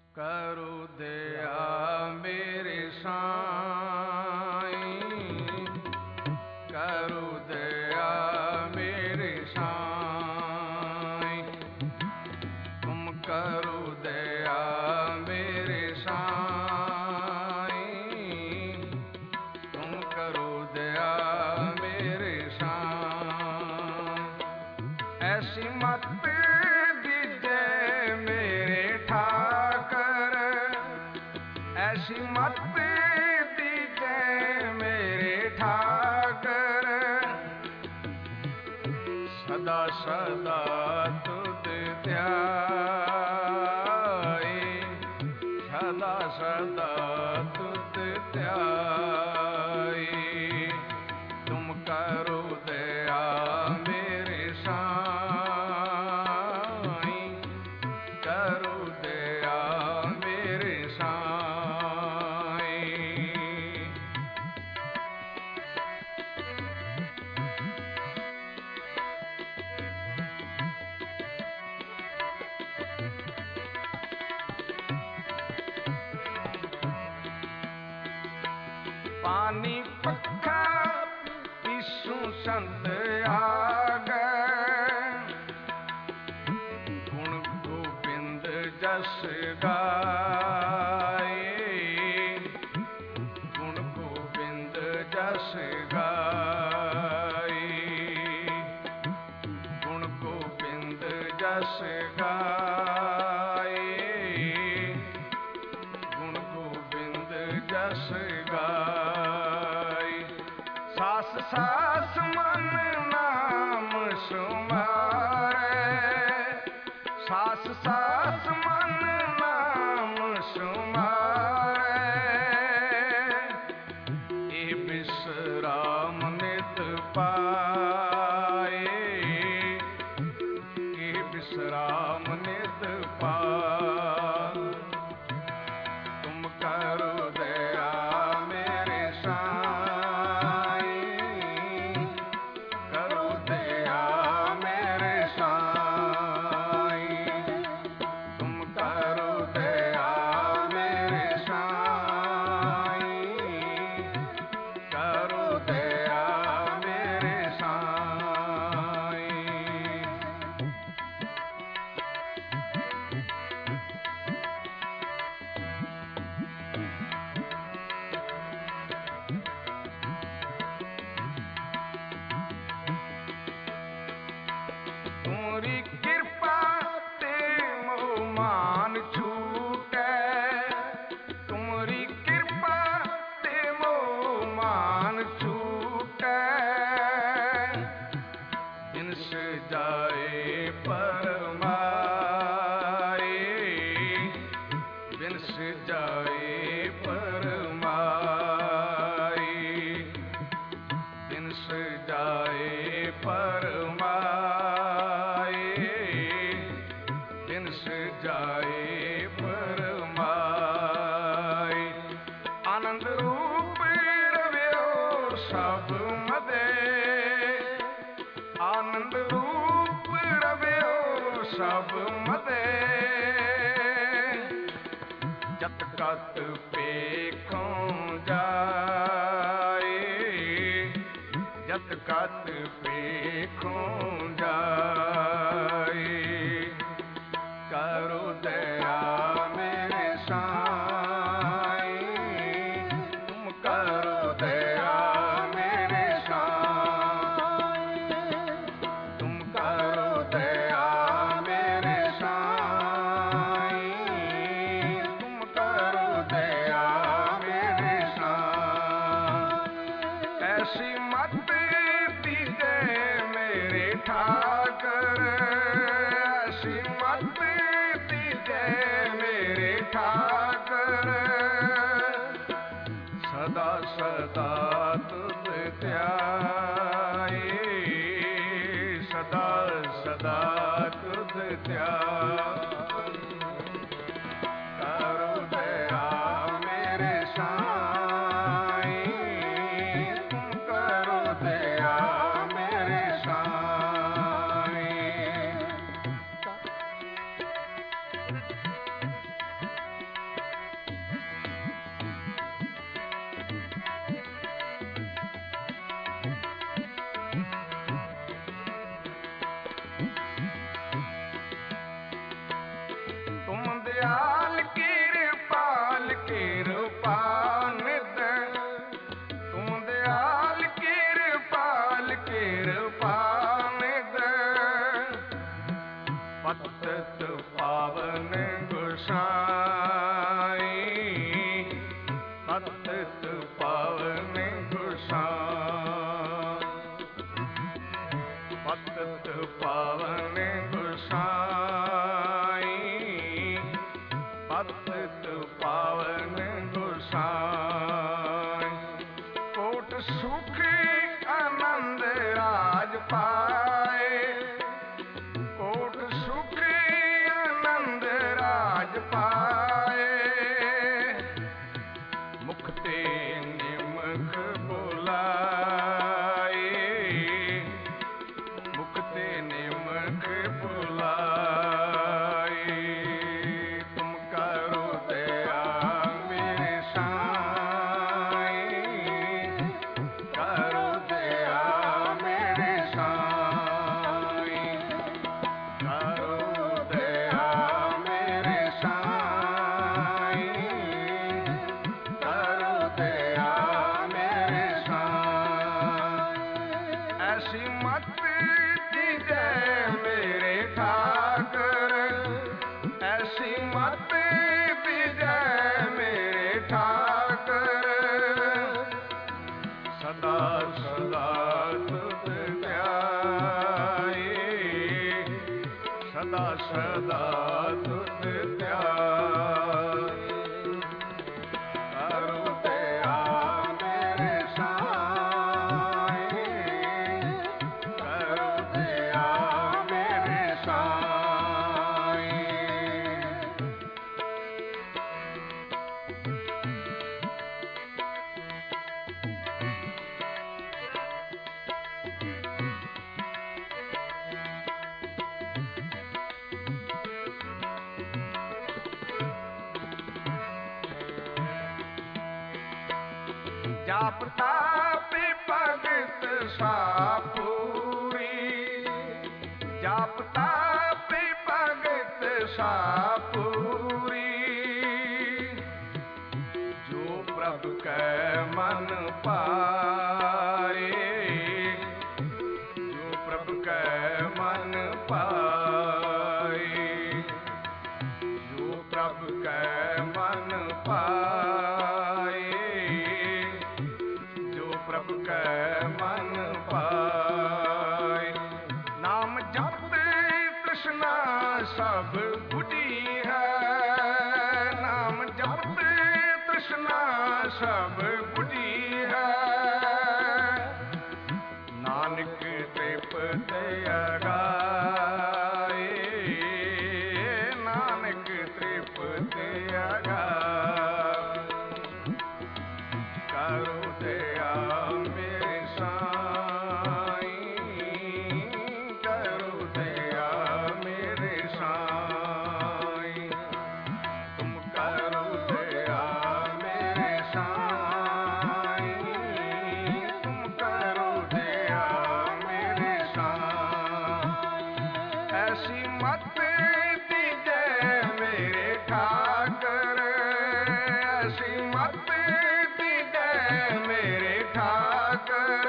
करु दया मेरे साईं, करु दया मेरे साईं, तुम करु दया मेरे साईं, तुम करु दया मेरे साईं। ऐसी मत दीजे मेरे ठाकर, ऐसी मत दीजे मेरे ठाकर, सदा सदा तुद ध्याए, सदा सदा तुद ध्याए। तुम करो दया मेरे साईं, करो दया मेरे साईं। पानी पक्खा विष्णु संत आगे, गुण गोविंद जस गाए, गुण गोविंद जस गाए, गुण गोविंद जस गाए, गुण गोविंद जस गाए। सास सास मन नाम सुमारे, सास सास मन नाम सुमारे, ए विश्राम नित पाए, ए विश्राम नित पाए। तुम करो दया मेरे साईं, करो दया मेरे साईं, तुम करो दया मेरे साईं, करो दया मेरे साईं। तुमरी कृपा ते मोह मान छूटे, तुमरी कृपा ते मोह मान छूटे, बिनस जाए परमाए, बिनस जाए परमाए, बिनस जाए परमाए, बिनस जाए परमाए। आनंद रूप रव्यो सब मदे, आनंद रूप रव्यो सब मदे, जत कत पेखों जाए, जत कत पेखों जाए। करो दया मेरे साईं, तुम करो दया मेरे साईं, तुम करो दया मेरे साईं, तुम करो दया मेरे साईं। ऐसी मत दीजे मेरे ठाकर, ऐसी मत दीजे मेरे ठाकर, सदा सदा तुद ध्याए, सदा सदा तुद ध्याए। करो दया मेरे साईं, तुम करो दया मेरे साईं। दयाल कृपाल कृपानिध, तुम दयाल कृपाल कृपानिध, पतित पावन गोसाई, पतित पावन गोसाई, पतित पावन गोसाई, पतित पावन गोसाई। कोट सुख आनंद राज पाए, कोट सुख आनंद राज पाए, मुक्ति निमख बुलाए, मुक्ति निमख बुलाए। तुम करो दया मेरे साईं, करो दया मेरे साईं, करो दया मेरे साईं, करो दया मेरे साईं। ऐसी मत दीजै मेरे ठाकर, ऐसी मत दीजै मेरे ठाकर, सदा सदा तुझ ध्याए, सदा सदा तुझ ध्याए। करो दया मेरे साईं, करो दया मेरे साईं। जाप ताप भगत सापूरी, जाप ताप भगत सापूरी, जो प्रभु कै मन पाए, जो प्रभु कै मन पाए, जो प्रभु कै मन पाए, जो प्रभु कै मन पाए। नाम जपत तृष्णा सब बुझी है, नाम जपत तृष्णा सब बुझी है, नानक तृप्त अगाए, नानक तृप्त अगाए। करो दया मेरे साईं, करो दया मेरे साईं, तुम करो दया मेरे साईं, तुम करो दया मेरे साईं। ऐसी मत दीजै मेरे ठाकर, ऐसी मत दीजै मेरे ठाकर,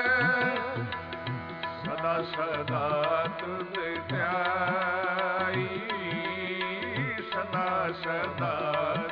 सदा सदा तुझ ध्याई, सदा सदा